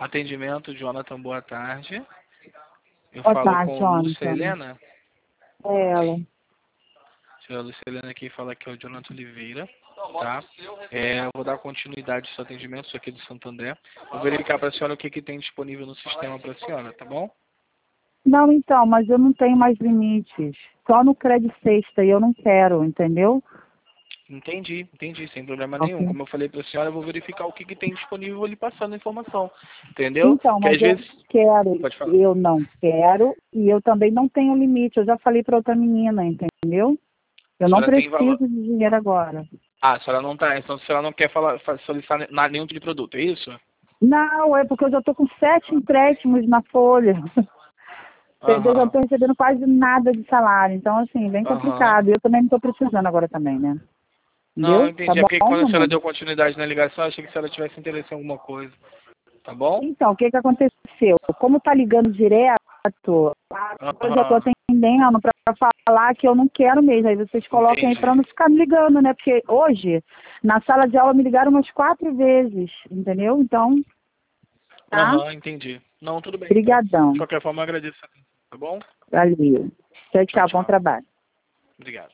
Atendimento, Jonathan, boa tarde. Eu Boa falo tarde, com Lúcia Jonathan. Helena. É ela. A Lúcia Helena aqui fala que é o Jonathan Oliveira, tá? Eu vou dar continuidade ao seu atendimento, sou aqui do Santo André. Vou verificar para a senhora o que tem disponível no sistema para a senhora, tá bom? Não, então, mas eu não tenho mais limites. Só no Credit Sexta e eu não quero, entendeu? Entendi, sem problema nenhum. Ok. Como eu falei para a senhora, eu vou verificar o que tem disponível e vou lhe passando a informação, entendeu? Então, Que mas às eu vezes... quero, Pode falar. eu não quero e eu também não tenho limite. Eu já falei para outra menina, entendeu? A Eu não senhora tem valor... preciso de dinheiro agora. Ah, a senhora não tá, então a senhora não quer solicitar nenhum tipo de produto, é isso? Não, é porque eu já estou com 7 empréstimos na folha. Entendeu? Eu já Aham, estou recebendo quase nada de salário. Então, assim, bem aham. complicado. Eu também não estou precisando agora também, né? Não, Entendeu? Tá entendi. É bom, porque quando a senhora amor? deu continuidade na ligação, eu achei que a senhora tivesse interesse em alguma coisa. Tá bom? Então, o que que aconteceu? Como tá ligando direto, eu já tô Aham. atendendo para falar que eu não quero mesmo. Aí vocês coloquem aí para Entendi. não ficar me ligando, né? Porque hoje, na sala de aula, me ligaram umas 4 vezes, entendeu? Então, tá? Aham, entendi. Não, tudo bem então. De Brigadão. qualquer forma, eu agradeço. Tá bom? Valeu. Tchau, Tchau, tchau. Bom tchau. trabalho. Obrigado.